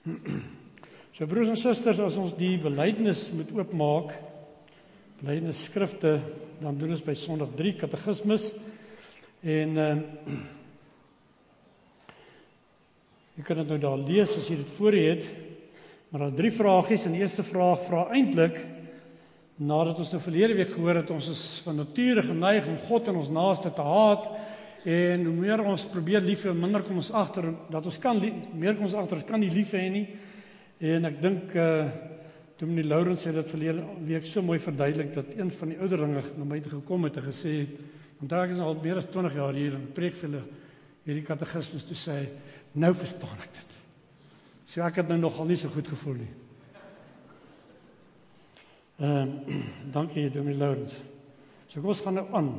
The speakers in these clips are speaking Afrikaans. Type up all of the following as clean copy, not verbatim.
So broers en susters, as ons die belydenis moet oopmaak, belydenisskrifte, dan doen ons by Sondag 3, katekismus, en jy kan dit nou daar lees as jy dit voor jy het, maar daar is 3 vragies, en die eerste vraag vra eintlik, nadat ons nou verlede week gehoor het, ons is van nature geneig om God en ons naaste te haat, en hoe meer ons probeer lief hê, minder kom ons agter, dat ons kan meer kom ons agter, ons kan nie lief hê nie, en ek dink, toe meneer Laurens het dit verlede week so mooi verduidelik, dat een van die ouderlinge na my toe gekom het en gesê het, want ek is al meer as 20 jaar hier, en preek vir hulle hierdie katekismus, toe sê, nou verstaan ek dit. So ek het nou nogal nie so goed gevoel nie. Dankie, meneer Laurens. So kom ons gaan nou aan.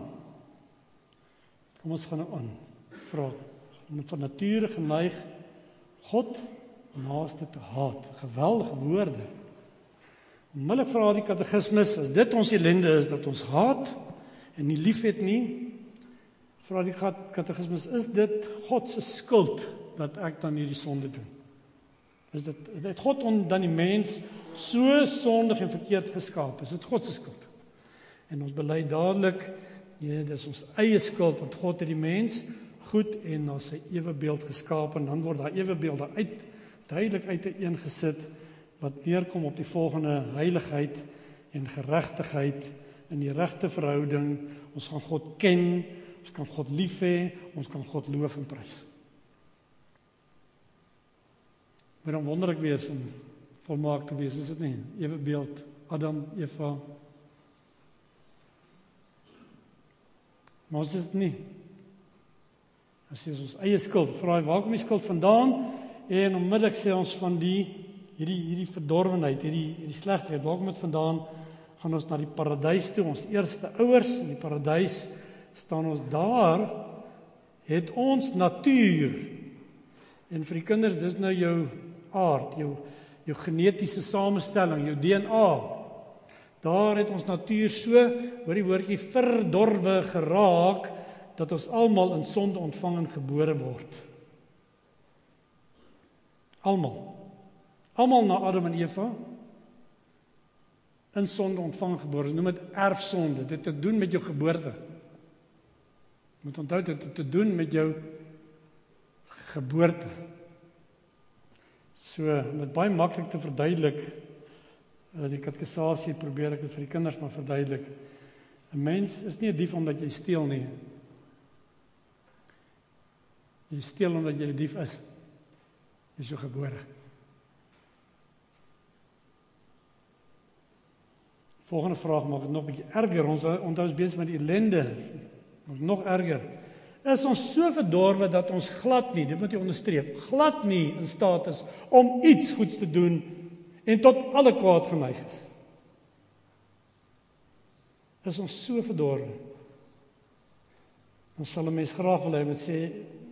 Vraag, van nature geneig, God naaste te haat. Geweldige woorde. Onmiddellik vra die katekismus, as dit ons ellende is, dat ons haat en nie lief het nie, vra die katekismus, is dit God se skuld, dat ek dan hierdie sonde doen? Het God dan die mens so sondig en verkeerd geskaap? Is dit God se skuld? En ons bely dadelik, nee, dit is ons eie skuld, want God het die mens goed en na sy ewebeeld geskaap, en dan word daar ewebeeld duidelik uiteengesit, wat neerkom op die volgende: heiligheid en geregtigheid in die regte verhouding. Ons gaan God ken, ons kan God lief hê, ons kan God loof en prys. Maar dan wonderlik wees en volmaak te wees, is dit nie? Ewebeeld, Adam, Eva. Maar ons is dit nie. As is ons eie skuld. Vra hy, waar kom die skuld vandaan? En onmiddellik sê ons van hierdie verdorwenheid, hierdie slegheid, waar kom dit vandaan? Gaan ons na die paradys toe, ons eerste ouers in die paradys, staan ons daar, het ons natuur, en vir die kinders, dis nou jou aard, jou genetiese samestelling, jou DNA, daar het ons natuur so, hoor die woordjie, verdorwe geraak, dat ons almal in sonde ontvang en gebore word. Almal na Adam en Eva, in sonde ontvang gebore, noem dit erfsonde, dit te doen met jou geboorte. Jy moet onthou, dit te doen met jou geboorte. So, met baie maklik te verduidelik, die katekisasie probeer ek dit vir die kinders maar verduidelik. 'n Mens is nie 'n dief omdat jy steel nie. Jy steel omdat jy 'n dief is. Jy is so gebore. Volgende vraag maak het nog 'n bietjie erger. Ons onthou besig met die ellende. Nog erger. Is ons so verdorwe dat ons glad nie, dit moet jy onderstreep, glad nie in staat is om iets goeds te doen en tot alle kwaad geneig is. Is ons so verdorwe? Dan sal 'n mens graag wil hê met sê,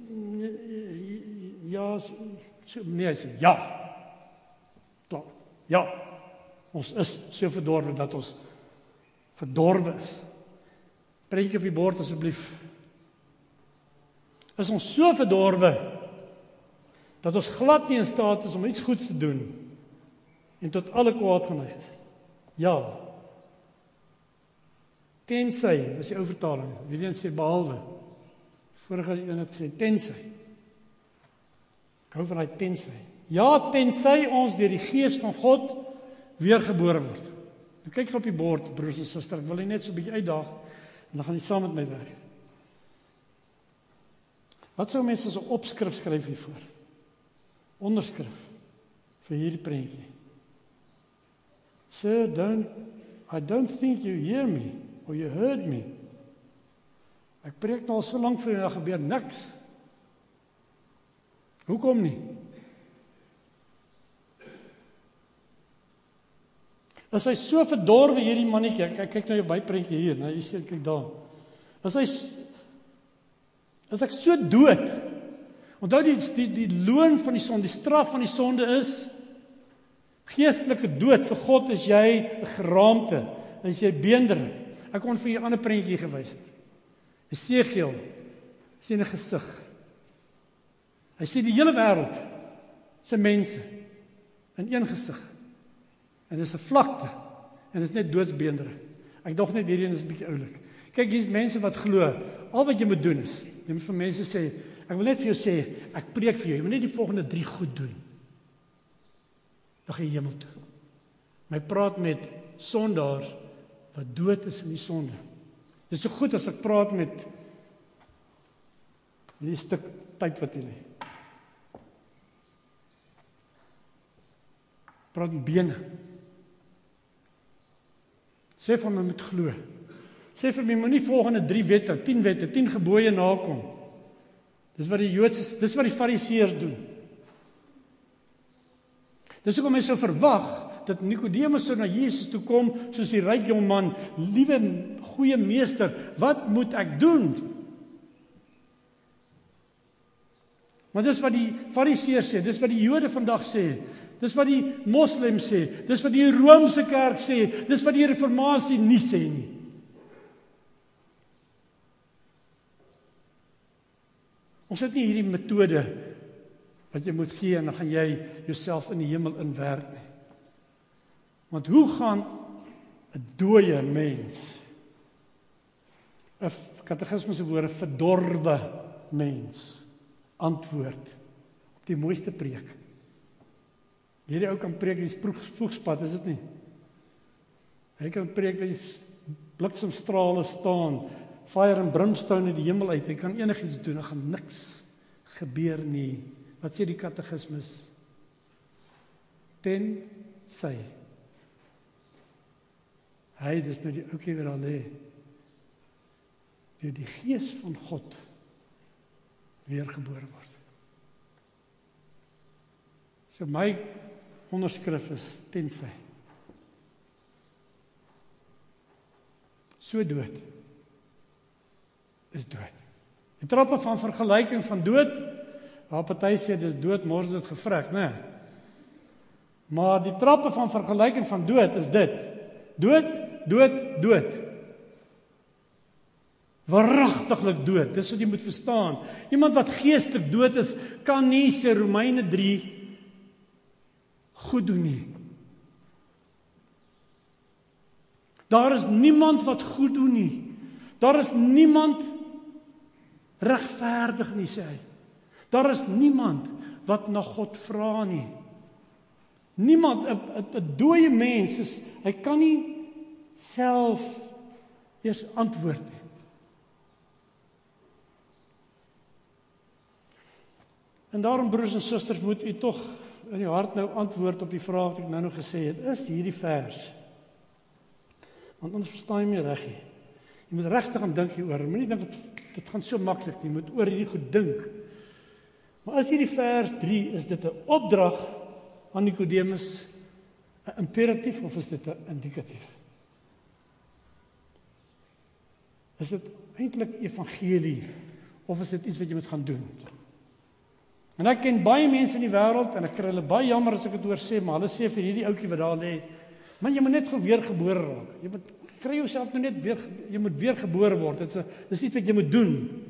ja, nee, hy sê, ja. Klaar, ja. Ons is so verdorwe dat ons verdorwe is. Prentjie op die bord asseblief. Is ons so verdorwe dat ons glad nie in staat is om iets goeds te doen en tot alle kwaad geneig is? Ja. Tensy, is die ou vertaling. Hierdie een sê behalwe. Vorige een het gesê tensy. Ek hou van hy tensy. Ja, tensy ons deur die gees van God weergebore word. Nou kyk op die bord, broers en susters, ek wil jy net so 'n bietjie uitdaag, en dan gaan jy saam met my werk. Wat sou mense as 'n opskrif skryf hiervoor? Onderskrif vir hierdie prentjie. Sir, I don't think you hear me, or you heard me. Ek preek nou al so lank vir jou, daar gebeur niks. Hoekom nie? As hy so verdorwe hierdie mannetjie, ek kyk nou jou byprentjie hier, nou jy sien, kyk daar. As ek so dood, onthou die loon van die sonde, die straf van die sonde is geestelike dood. Vir God is jy 'n geraamte, is jy beender. Ek kon vir jou 'n ander prentjie gewys het. Esegiel sien 'n gesig. Hy sien die hele wêreld se mense in een gesig. En dis 'n vlakte, en dis net doodsbeendere. Ek dog net hierdie is 'n bietjie oulik. Kyk, hier's mense wat glo, al wat jy moet doen is, jy moet vir mense sê, ek wil net vir jou sê, ek preek vir jou, jy moet net die volgende 3 goed doen. Dan gaan jy hemel toe. Maar ek praat met sondaars wat dood is in die sonde. Dis so goed as ek praat met die stuk tyd wat jy lê. Praat met bene. Sê vir my moet glo. Sê vir my moenie volgende 3 wette, 10 gebooie nakom. Dis wat die Fariseërs doen. Dis hoekom mense sou verwag dat Nikodemus sou na Jesus toe kom soos die ryk jong man, liewe goeie meester, wat moet ek doen? Maar dis wat die Fariseërs sê, dis wat die Jode vandag sê, dis wat die Moslems sê, dis wat die Romeinse kerk sê, dis wat die Reformatie nie sê nie. Ons het nie hierdie metode wat jy moet gee en dan gaan jy jouself in die hemel inwerk nie. Want hoe gaan 'n dooie mens, 'n katekisme se woorde, verdorwe mens, antwoord op die mooiste preek? Hierdie ou kan preek in die spoegspad, is dit nie? Hy kan preek dat die bliksemstrale staan, fire and brimstone uit die hemel uit, hy kan enigiets doen, daar gaan niks gebeur nie. Wat sê die katekismes? Tensy hy, dis nou die ouetjie wat daar lê, deur die Gees van God weergebore word. So my onderskrif is tensy. So dood is dood. Die trappe van vergelyking van dood, waar party sê dis dood, mors dit gevrek, né? Maar die trappe van vergelyking van dood is dit. Dood. Waaragtiglik dood, dis wat jy moet verstaan. Iemand wat geestelik dood is, kan nie, sê Romeine 3, goed doen nie. Daar is niemand wat goed doen nie. Daar is niemand regverdig nie, sê hy. Daar is niemand wat na God vra nie. Niemand, 'n dooie mens is, hy kan nie self eers antwoord nie. En daarom, broers en susters, moet u tog in die hart nou antwoord op die vraag wat ek nou nog gesê het, is hierdie vers. Want ons verstaan nie meer reg nie. Jy moet regtig aan dink hieroor. Moenie dink dit gaan so maklik nie. Jy moet oor hierdie goed dink. Maar as hierdie vers 3, is dit 'n opdrag aan Nikodemus, 'n imperatief of is dit 'n indikatief? Is dit eintlik evangelie of is dit iets wat jy moet gaan doen? En ek ken baie mense in die wêreld en ek kry hulle baie jammer as ek dit oor sê, maar hulle sê vir hierdie ouetjie wat daar lê, man, jy moet net weer gebore raak. Jy moet kry jouself nou net weer, jy moet weer gebore word. Dis iets wat jy moet doen.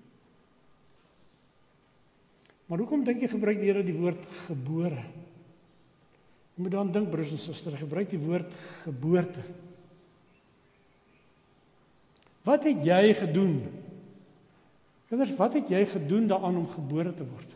Maar hoekom dink jy gebruik die Here die woord gebore? Jy moet dan dink, broers en susters, hy gebruik die woord geboorte. Wat het jy gedoen? Kinders, wat het jy gedoen daaraan om gebore te word?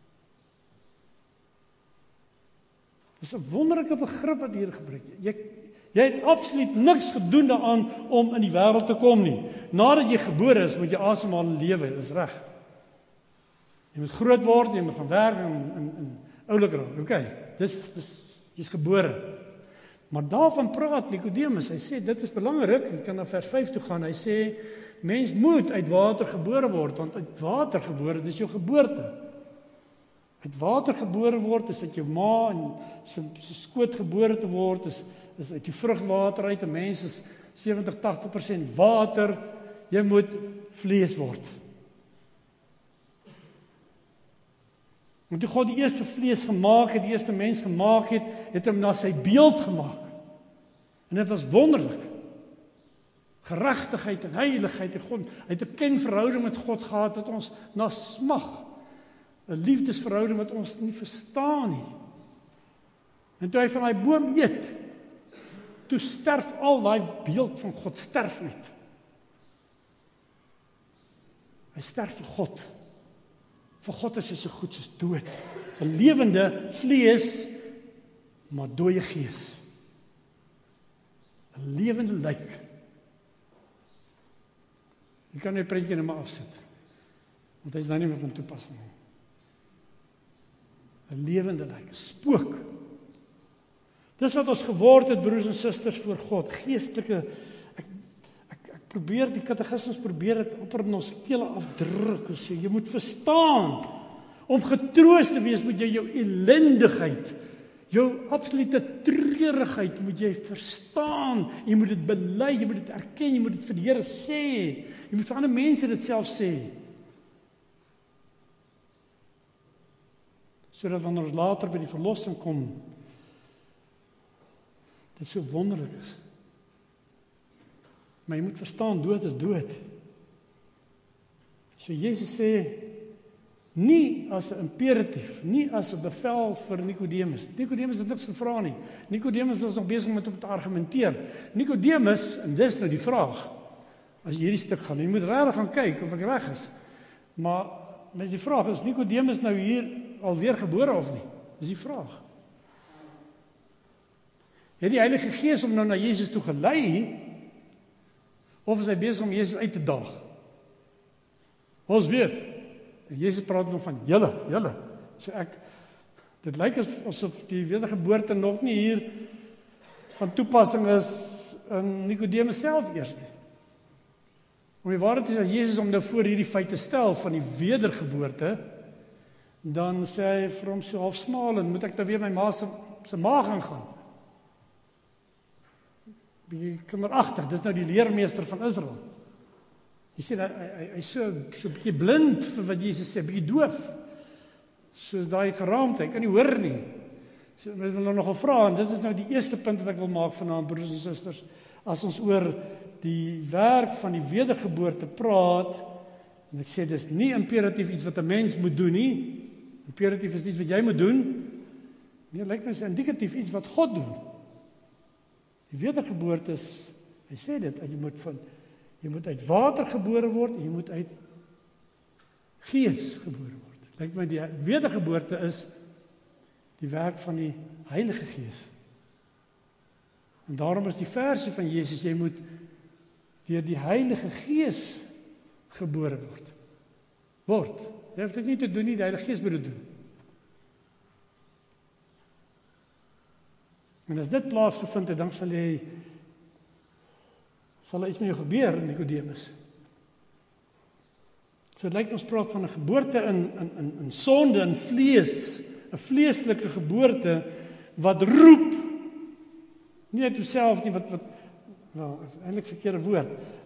Dis 'n wonderlike begrip wat hier gebruik. Jy het absoluut niks gedoen daaraan om in die wêreld te kom nie. Nadat jy gebore is, moet jy asemhaal en lewe, dis reg. Jy moet groot word, jy moet gaan werk en oulik raak. Okay, jy's gebore. Maar daarvan praat Nikodemus, hy sê dit is belangrik, jy kan na vers 5 toe gaan, hy sê, mens moet uit water gebore word, want uit water gebore, dis jou geboorte. Uit water gebore word, is uit jou ma en sy skoot gebore te word, is uit die vrugwater uit, 'n mens is 70-80% water, jy moet vlees word. En toe God die eerste vlees gemaak het, die eerste mens gemaak het, het hom na sy beeld gemaak. En dit was wonderlik. Geregtigheid en heiligheid en God, hy het 'n kenverhouding met God gehad wat ons na smag. 'n liefdesverhouding wat ons nie verstaan nie. En toe hy van daai boom eet, toe sterf al daai beeld van God, sterf net. Hy sterf vir God. Vir God is hy so goed soos dood. 'n lewende vlees, maar dooie gees. 'n lewende lijk. Jy kan die prentjie net maar afsit, want hy is nou nie meer van toepassing. 'n lewende lijk, 'n spook. Dis wat ons geword het, broers en susters, voor God, geestelike, ek probeer, die katekismes probeer het op in ons kele afdruk, en sê, jy moet verstaan, om getroos te wees, moet jy jou ellendigheid, jou absolute treurigheid, moet jy verstaan, jy moet dit bely, jy moet dit erken, jy moet dit vir die Here sê, jy moet vir ander mense dit self sê, sodat wanneer ons later by die verlossing kom, dit so wonderlik is. Maar jy moet verstaan, dood is dood. So Jesus sê, nie as 'n imperatief, nie as 'n bevel vir Nikodemus. Nikodemus het niks gevra nie. Nikodemus was nog besig om te argumenteer. Nikodemus, en dis nou die vraag, as jy hierdie stuk gaan, jy moet regtig gaan kyk of ek reg is. Maar met die vraag, is Nikodemus nou hier alweer gebore of nie? Dis die vraag. Het die Heilige Gees hom nou na Jesus toe gelei, of is hy besig om Jesus uit te daag? Ons weet, en Jesus praat nog van julle. So dit lyk asof die wedergeboorte nog nie hier van toepassing is in Nikodemus self eers nie. Om die waarheid is, as Jesus hom nou voor hierdie feite stel van die wedergeboorte, dan sê hy vir hom so half smalend, moet ek nou weer my ma se maag aangaan? Bietjie kinderagtig, dis nou die leermeester van Israel. Jy sê, hy so bietjie blind vir wat Jesus sê, bietjie doof, soos daai geraamte, hy kan nie hoor nie. So, ons wil nou nogal vra, en dit is nou die eerste punt wat ek wil maak vanaand, broers en susters, as ons oor die werk van die wedergeboorte praat, en ek sê, dis nie imperatief iets wat 'n mens moet doen nie, imperatief is iets wat jy moet doen, nee, lyk my is indikatief iets wat God doen. Die wedergeboorte is, hy sê dit, jy moet uit water gebore word, en jy moet uit gees gebore word. Lyk my, die wedergeboorte is die werk van die Heilige Gees. En daarom is die versie van Jesus, jy moet deur die Heilige Gees gebore word. Jy hoef dit nie te doen nie, die Heilige Gees moet dit doen. En as dit plaasgevind het, dan sal iets met jou gebeur, Nikodemus. So dit lyk ons praat van 'n geboorte in sonde, in vlees, 'n vleeslike geboorte, wat roep, nie uit jouself nie, nou, eintlik verkeerde woord,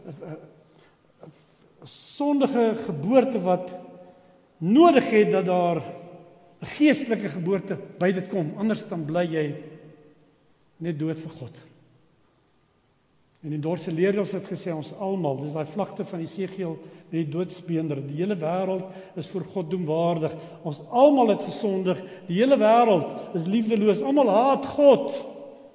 'n sondige geboorte wat nodig het dat daar 'n geestelike geboorte by dit kom, anders dan bly jy net dood vir God. En die Dorse leerders het gesê, ons almal, dis daai vlakte van Esegiel met die doodsbeender, die hele wêreld is voor God doemwaardig, ons almal het gesondig, die hele wêreld is liefdeloos, almal haat God,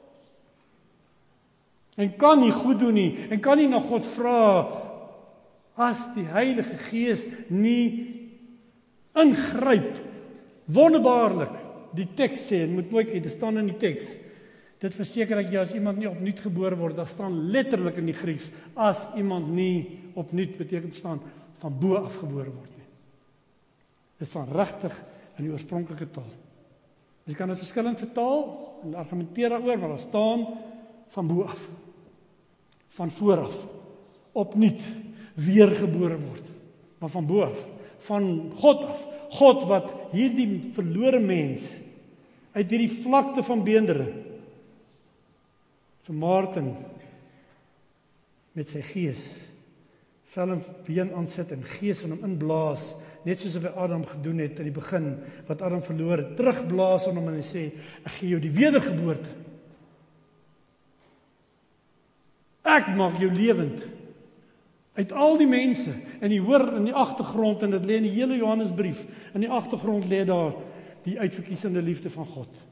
en kan nie goed doen nie, en kan nie na God vra, as die Heilige Gees nie ingryp, wonderbaarlik, die teks sê, en moet mooi kyk, dit staan in die teks, dit verseker ek jou, as iemand nie opnuut gebore word, daar staan letterlik in die Grieks, as iemand nie opnuut, beteken staan, van bo af gebore word nie. Dit staan regtig in die oorspronklike taal. Jy kan dit verskillend vertaal, en argumenteer daaroor, maar daar staan, van bo af, van vooraf, opnuut, weergebore word, maar van bo af, van God af, God wat hierdie verlore mens, uit hierdie vlakte van Beenderen, vir Maarten, met sy gees, vel en been aansit en gees in hom inblaas, net soos hy by Adam gedoen het in die begin, wat Adam verloor het, terugblaas aan hom en hy sê, ek gee jou die wedergeboorte. Ek maak jou lewend. Uit al die mense, en jy hoor in die agtergrond, en dit lê in die hele Johannesbrief, in die agtergrond lê daar die uitverkiesende liefde van God.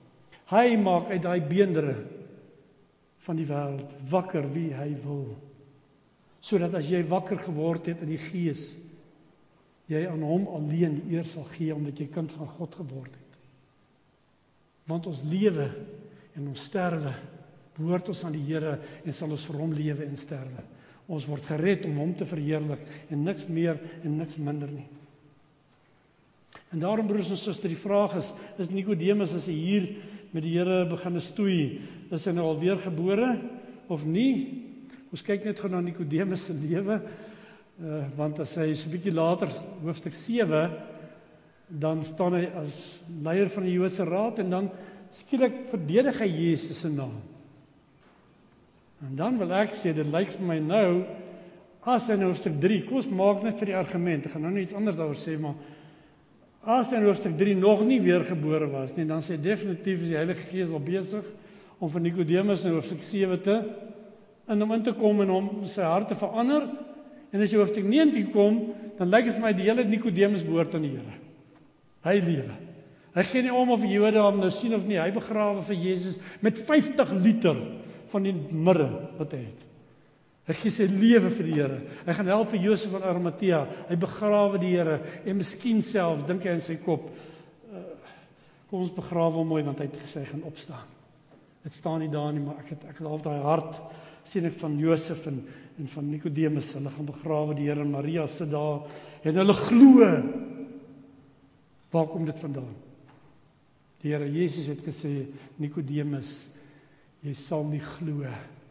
Hy maak uit daai beendere van die wêreld wakker wie hy wil. Sodat as jy wakker geword het in die Gees, jy aan hom alleen die eer sal gee, omdat jy kind van God geword het. Want ons lewe en ons sterwe behoort ons aan die Here en sal ons vir hom lewe en sterwe. Ons word gered om hom te verheerlik en niks meer en niks minder nie. En daarom, broers en susters, die vraag is Nikodemus, as hy hier met die Here begin stoei, is hy nou al weer gebore of nie? Ons kyk net gou na Nikodemus se lewe, want as hy so 'n bietjie later, hoofstuk 7, dan staan hy as leier van die Joodse Raad en dan skielik verdedig hy Jesus se naam. En dan wil ek sê, dit lyk vir my nou, as hy in hoofstuk 3, kom ons maak net vir die argument, ek gaan nou nie iets anders daaroor sê, maar as hy in hoofstuk 3 nog nie weergebore was nie, dan sê definitief is die Heilige Gees al besig om vir Nikodemus in hoofstuk 7 in hom in te kom en hom sy hart te verander. En as jy hoofstuk 19 kom, dan lyk dit vir my die hele Nikodemus behoort aan die Here. Hy lewe. Hy gee nie om of die Jode hom nou sien of nie. Hy begrawe vir Jesus met 50 liter van die mirre wat hy het. Hy gee sy lewe vir die Here. Hy gaan help vir Josef van Arimatea. Hy begrawe die Here en miskien self dink hy in sy kop, kom ons begrawe hom mooi want hy het gesê hy gaan opstaan. Dit staan nie daar nie, maar ek het half daai hart sien ek van Josef en van Nikodemus. Hulle gaan begrawe die Here en Maria sit daar en hulle glo. Waar kom dit vandaan? Die Here Jesus het gesê, Nikodemus, jy sal nie glo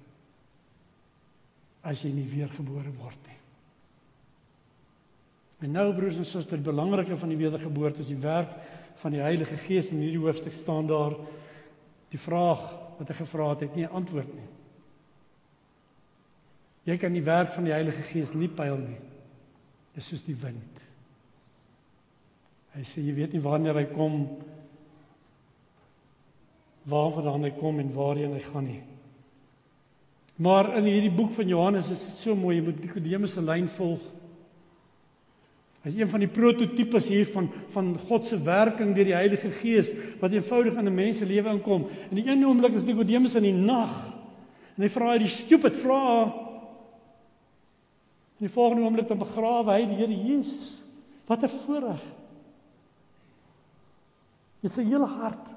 as jy nie weergebore word nie. En nou, broers en susters, die belangrike van die wedergeboorte is die werk van die Heilige Gees. In hierdie hoofstuk staan daar die vraag wat ek gevra het, nie 'n antwoord nie. Jy kan die werk van die Heilige Gees nie pyl nie. Dit is soos die wind. Hy sê, jy weet nie wanneer hy kom, waarvandaan hy kom en waarheen hy gaan nie. Maar in hierdie boek van Johannes is dit so mooi, jy moet Nikodemus se lyn volg. Hy is een van die prototipes hier van God se werking deur die Heilige Gees, wat eenvoudig in 'n mens se lewe inkom. In die een oomblik is Nikodemus in die nag, en hy vra hierdie stupid vraag. In die volgende oomblik dan begrawe hy die Here Jesus. Wat 'n voorreg. Dit is sy hele hart.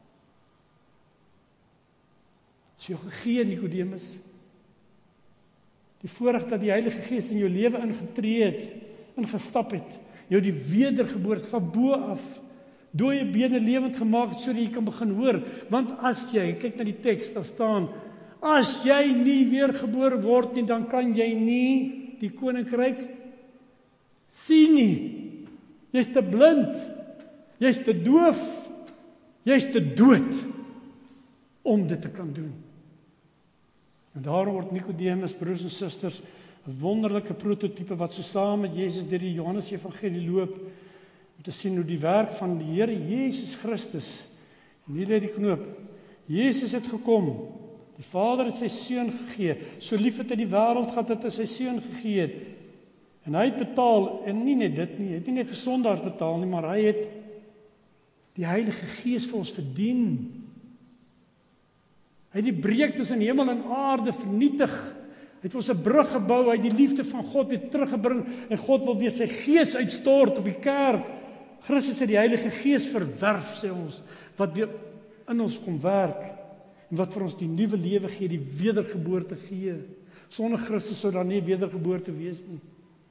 Is jou gegee, Nikodemus. Die voorreg dat die Heilige Gees in jou lewe ingetree het, ingestap het, jou die wedergeboorte van bo af, dooie bene lewend gemaak het, sodat jy kan begin hoor. Want as jy, kyk na die teks, daar staan, as jy nie weergebore word nie, dan kan jy nie die koninkryk sien nie. Jy's te blind, jy's te doof, jy's te dood om dit te kan doen. En daarom word Nikodemus, broers en susters, 'n wonderlike prototipe wat so saam met Jesus deur die Johannes Evangelie loop, om te sien hoe die werk van die Here Jesus Christus, en hier lê die knoop, Jesus het gekom, die Vader het sy seun gegee, so lief het hy die wêreld gehad dat hy sy seun gegee het, en hy het betaal, en nie net dit nie, hy het nie net vir sondaars betaal nie, maar hy het die Heilige Gees vir ons verdien. Hy het die breuk tussen hemel en aarde vernietig. Hy het vir ons 'n brug gebou, hy het die liefde van God weer teruggebring, en God wil weer sy Gees uitstort op die kerk. Christus het die Heilige Gees verwerf, sê ons, wat weer in ons kom werk, en wat vir ons die nuwe lewe gee, die wedergeboorte gee. Sonder Christus sou daar nie wedergeboorte wees nie.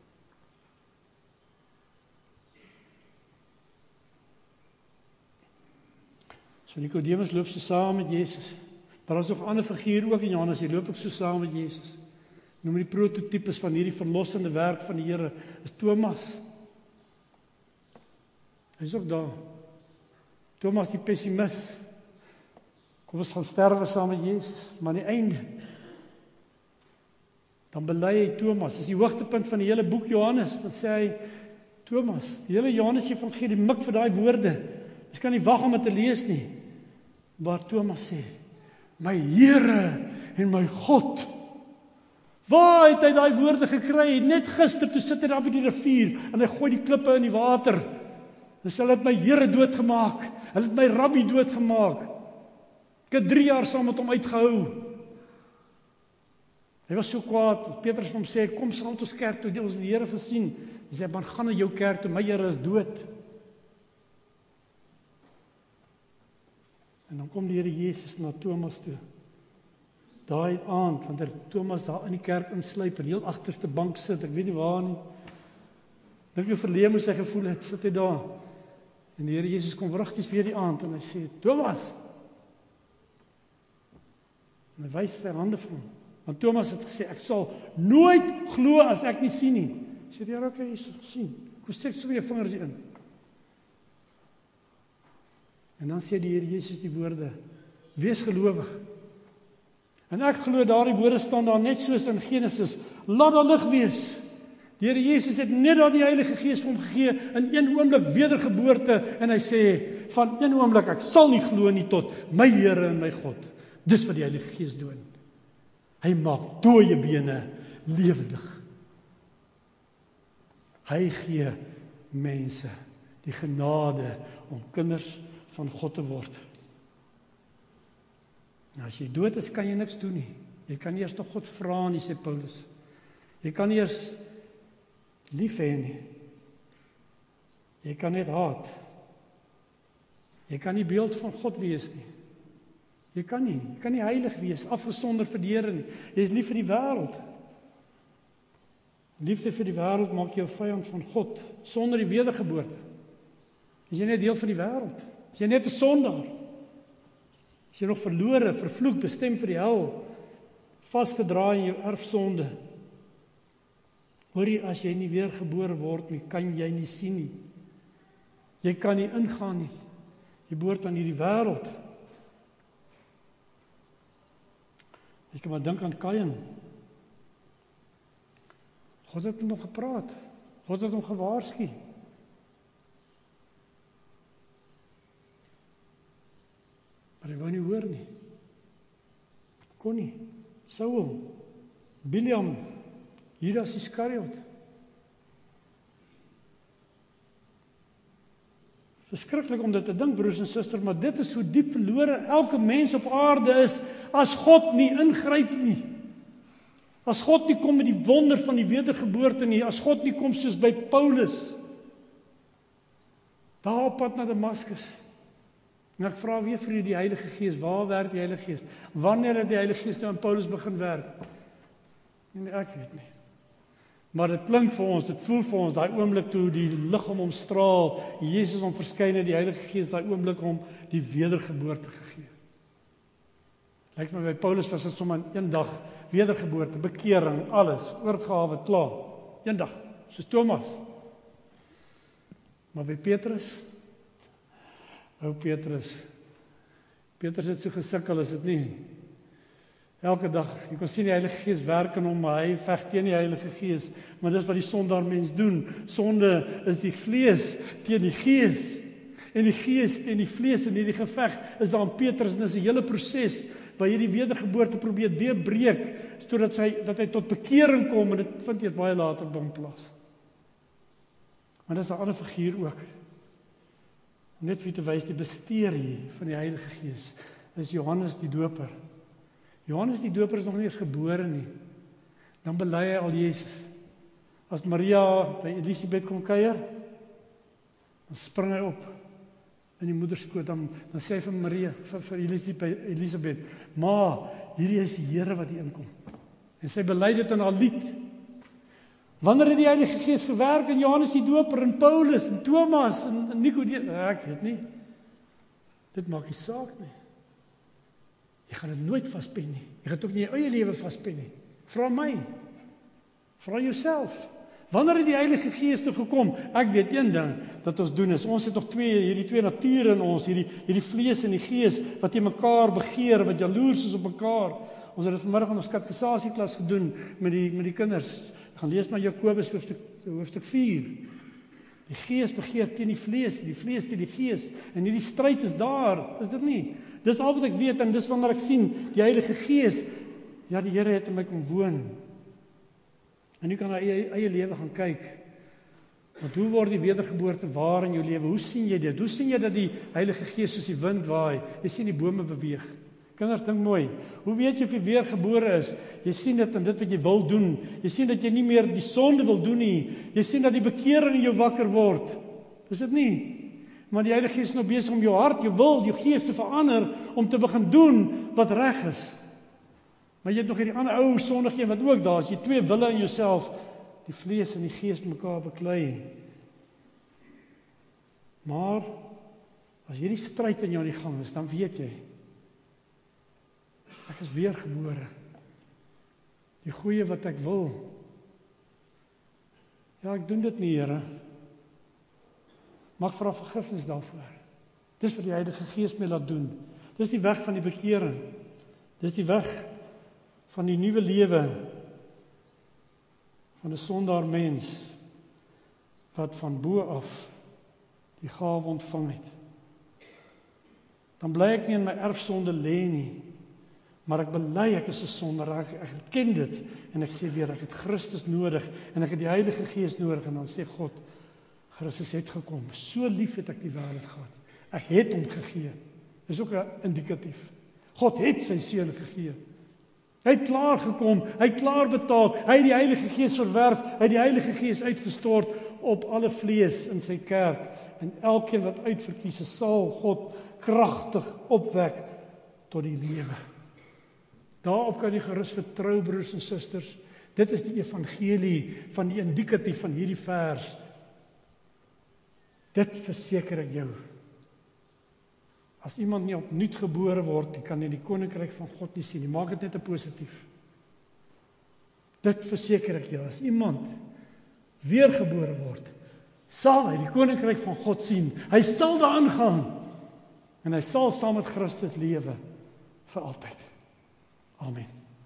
So Nikodemus loop so saam met Jesus. Maar daar is nog 'n ander figuur ook in Johannes, die loop ook so saam met Jesus. Noem die prototipes van hierdie verlossende werk van die Here is Thomas. Hy is ook daar. Thomas die pessimis. Kom ons gaan sterwe saam met Jesus, maar aan die einde dan bely hy Thomas, is die hoogtepunt van die hele boek Johannes, dan sê hy Thomas, die hele Johannes Evangelie mik vir daai woorde. Jy kan nie wag om dit te lees nie. Waar Thomas sê, my Here en my God. Waar het hy daai woorde gekry? Net gister toe sit hy daar by die rivier en hy gooi die klippe in die water. En sê, hulle het my Here doodgemaak. Hulle het my Rabbi doodgemaak. Ek het 3 jaar saam met hom uitgehou. Hy was so kwaad, Petrus van hom sê, kom saam met ons kerk toe, ons het die Here gesien. Hy sê, maar gaan na jou kerk toe, my Here is dood. En dan kom die Here Jesus na Thomas toe. Daai aand, wanneer Thomas daar in die kerk insluip, en heel agterste bank sit, ek weet nie waar nie. Dink jy verleë moes hy gevoel het, sit hy daar. En die Here Jesus kom wragties weer die aand, en hy sê, Thomas! En hy wys sy hande vir hom. Want Thomas het gesê, ek sal nooit glo as ek nie sien nie. Hy sê, die Here, okay, sien. Kom steek so weer jou vingers in. En dan sê die Here Jesus die woorde, wees gelowig. En ek glo daardie woorde staan daar net soos in Genesis, laat daar lig wees. Die Here Jesus het net daar die Heilige Gees vir hom gegee, in een oomblik wedergeboorte, en hy sê, van een oomblik, ek sal nie glo nie tot my Here en my God. Dis wat die Heilige Gees doen. Hy maak dooie bene lewendig. Hy gee mense die genade om kinders van God te word. Nou, as jy dood is, kan jy niks doen nie. Jy kan nie eers nog God vra nie, sê Paulus. Jy kan nie eers lief hê nie. Jy kan net haat. Jy kan nie beeld van God wees nie. Jy kan nie heilig wees, afgesonder vir die Here nie. Jy is lief vir die wêreld. Liefde vir die wêreld maak jou vyand van God, sonder die wedergeboorte. Is jy net deel van die wêreld? Is jy net 'n sondaar? Is jy nog verlore, vervloek, bestem vir die hel, vasgedraai in jou erfsonde? Hoor jy, as jy nie weer gebore word nie, kan jy nie sien nie. Jy kan nie ingaan nie. Jy behoort aan hierdie wêreld. Ek kan maar dink aan Kain. God het nog gepraat. God het hom gewaarsku. Maar hy wou nie hoor nie. Kon nie. Saul, Biliam, Judas Iskariot. Verskriklik om dit te dink, broers en susters, maar dit is hoe diep verlore elke mens op aarde is, as God nie ingryp nie. As God nie kom met die wonder van die wedergeboorte nie, as God nie kom soos by Paulus, daar op pad na Damaskus. En ek vra weer vir die Heilige Gees, waar werk die Heilige Gees? Wanneer het die Heilige Gees nou aan Paulus begin werk? Nee, ek weet nie. Maar dit klink vir ons, dit voel vir ons, daai oomblik toe die lig om hom straal, Jesus hom verskyn het, die Heilige Gees daai oomblik hom die wedergeboorte gegee. Lyk my by Paulus was dit sommer in een dag wedergeboorte, bekering, alles, oorgawe, klaar. Een dag, soos Thomas. Maar by Petrus, Petrus het so gesukkel, is dit nie? Elke dag, jy kan sien die Heilige Gees werk in hom, maar hy veg teen die Heilige Gees. Maar dis wat die sondaar mens doen. Sonde is die vlees teen die Gees. En die Gees teen die vlees, en hierdie geveg is daar in Petrus, en dis 'n hele proses, waar hierdie wedergeboorte probeer deurbreek, dat hy tot bekering kom, en dit vind jy baie later by hom plaas. Maar dis 'n ander figuur ook. Net vir te wys, die besterie van die Heilige Gees is Johannes die Doper. Johannes die Doper is nog nie eens gebore nie. Dan bely hy al Jesus. As Maria by Elisabeth kom kuier, dan spring hy op in die moederskoot, dan sê hy vir Maria, vir Elisabeth, ma, hierdie is die Here wat hier inkom. En sy bely dit in haar lied. Wanneer het die Heilige Gees gewerk in Johannes die Doper, en Paulus, en Thomas, en Nicodemus? Ek weet nie. Dit maak nie saak nie. Jy gaan dit nooit vaspen nie. Jy gaan het ook nie jou eie lewe vaspen nie. Vra my. Vra jouself. Wanneer het die Heilige Gees toe gekom? Ek weet een ding dat ons doen is, ons het nog hierdie twee nature in ons, hierdie vlees en die gees, wat jy mekaar begeer, wat jaloers is op mekaar. Ons het dit vanmiddag in ons katekesasieklas gedoen met die kinders. Ek gaan lees maar Jakobus hoofstuk 4. Die gees begeer teen die vlees teen die gees, en hierdie stryd is daar, is dit nie? Dis al wat ek weet, en dis wanneer ek sien, die Heilige Gees, ja, die Here het in my kom woon. En jy kan na eie lewe gaan kyk. Want hoe word die wedergeboorte waar in jou lewe? Hoe sien jy dit? Hoe sien jy dat die Heilige Gees soos die wind waai? Jy sien die bome beweeg. Kinders, dink mooi. Hoe weet jy of jy weergebore is? Jy sien dit in dit wat jy wil doen. Jy sien dat jy nie meer die sonde wil doen nie. Jy sien dat die bekering in jou wakker word. Is dit nie? Maar die Heilige Gees is nou besig om jou hart, jou wil, jou gees te verander om te begin doen wat reg is. Maar jy het nog hierdie ander ou sondige een wat ook daar is. Jy twee wille in jouself, die vlees en die gees mekaar beklei. Maar as hierdie stryd in jou aan die gang is, dan weet jy, ek is weergebore. Die goeie wat ek wil. Ja, ek doen dit nie, Here. Mag vra vergifnis daarvoor. Dis wat die Heilige Gees my laat doen. Dis die weg van die bekering. Dis die weg van die nuwe lewe van 'n sondaar mens wat van bo af die gawe ontvang het. Dan bly ek nie in my erfsonde lê nie, maar ek bely ek is 'n sondaar, ek erken dit en ek sê weer ek het Christus nodig en ek het die Heilige Gees nodig en dan sê God, Christus het gekom, so lief het ek die wêreld gehad. Ek het hom gegee. Dis ook 'n indikatief. God het sy seun gegee. Hy het klaar gekom, hy het klaar betaal, hy het die Heilige Gees verwerf, hy het die Heilige Gees uitgestort op alle vlees in sy kerk. En elkeen wat uitverkies is, sal God kragtig opwek tot die lewe. Daarop kan jy gerus vertrou, broers en susters. Dit is die evangelie van die indikatief van hierdie vers. Dit verseker ek jou. As iemand nie opnuut gebore word, die kan nie die koninkryk van God nie sien. Die maak dit net 'n positief. Dit verseker ek jou. As iemand weergebore word, sal hy die koninkryk van God sien. Hy sal daarin gaan. En hy sal saam met Christus lewe vir altyd.